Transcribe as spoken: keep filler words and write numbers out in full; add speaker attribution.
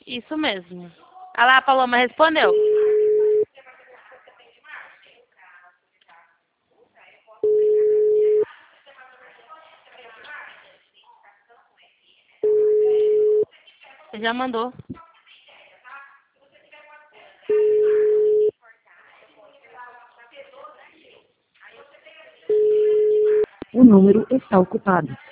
Speaker 1: Isso mesmo. Ah lá, a Paloma respondeu. Você já mandou.
Speaker 2: O número está ocupado.